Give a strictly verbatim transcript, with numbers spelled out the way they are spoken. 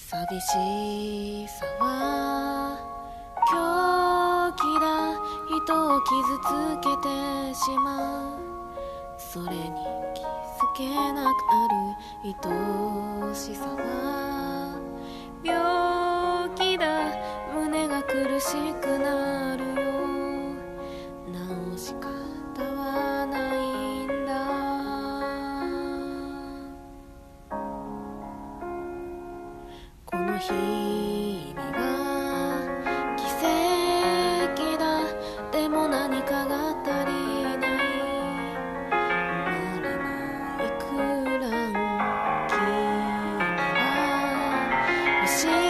寂しさは狂気だ、人を傷つけてしまう。それに気づけなくなる愛しさは病気だ、胸が苦しくなるよ。治し方はないんだ。この日々は奇跡だ、でも何かが足りない。慣れないクランキーは不思議